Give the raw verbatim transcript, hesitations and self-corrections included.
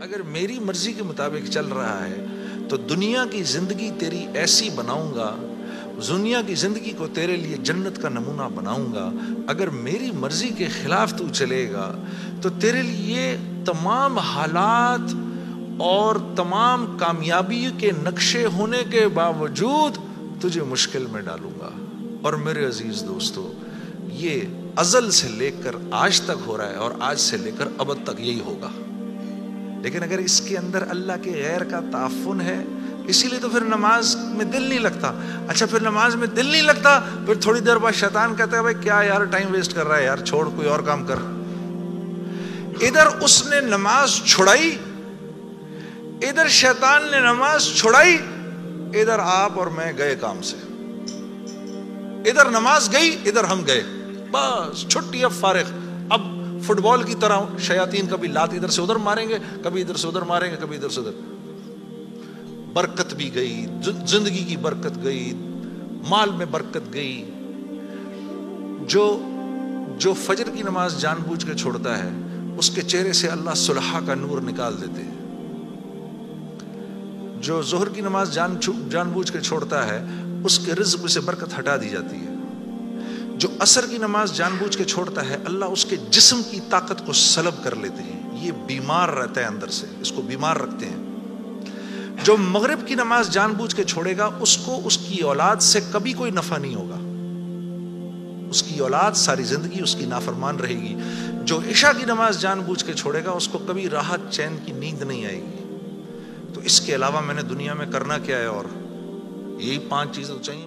اگر میری مرضی کے مطابق چل رہا ہے تو دنیا کی زندگی تیری ایسی بناؤں گا، دنیا کی زندگی کو تیرے لیے جنت کا نمونہ بناؤں گا۔ اگر میری مرضی کے خلاف تو چلے گا تو تیرے لیے تمام حالات اور تمام کامیابی کے نقشے ہونے کے باوجود تجھے مشکل میں ڈالوں گا۔ اور میرے عزیز دوستو، یہ ازل سے لے کر آج تک ہو رہا ہے اور آج سے لے کر ابد تک یہی ہوگا۔ لیکن اگر اس کے اندر اللہ کے غیر کا تعفن ہے، اسی لیے تو پھر نماز میں دل نہیں لگتا۔ اچھا پھر نماز میں دل نہیں لگتا، پھر تھوڑی دیر بعد شیطان کہتا ہے بھائی کیا یار ٹائم ویسٹ کر رہا ہے، یار چھوڑ کوئی اور کام کر۔ ادھر اس نے نماز چھڑائی، ادھر شیطان نے نماز چھڑائی، ادھر آپ اور میں گئے کام سے۔ ادھر نماز گئی، ادھر ہم گئے، بس چھٹی اب فارغ۔ اب فٹ بال کی طرح شیاطین کبھی لات ادھر سے ادھر ماریں گے، کبھی ادھر سے ادھر ماریں گے، کبھی ادھر سے ادھر۔ برکت بھی گئی، زندگی کی برکت گئی، مال میں برکت گئی۔ جو جو فجر کی نماز جان بوجھ کے چھوڑتا ہے اس کے چہرے سے اللہ صلحہ کا نور نکال دیتے ہیں۔ جو ظہر کی نماز جان جان بوجھ کے چھوڑتا ہے اس کے رزق سے برکت ہٹا دی جاتی ہے۔ جو عصر کی نماز جان بوجھ کے چھوڑتا ہے اللہ اس کے جسم کی طاقت کو سلب کر لیتے ہیں، یہ بیمار رہتا ہے اندر سے، اس کو بیمار رکھتے ہیں۔ جو مغرب کی نماز جان بوجھ کے چھوڑے گا اس کو اس کی اولاد سے کبھی کوئی نفع نہیں ہوگا، اس کی اولاد ساری زندگی اس کی نافرمان رہے گی۔ جو عشاء کی نماز جان بوجھ کے چھوڑے گا اس کو کبھی راحت چین کی نیند نہیں آئے گی۔ تو اس کے علاوہ میں نے دنیا میں کرنا کیا ہے؟ اور یہی پانچ چیزیں تو چاہیے۔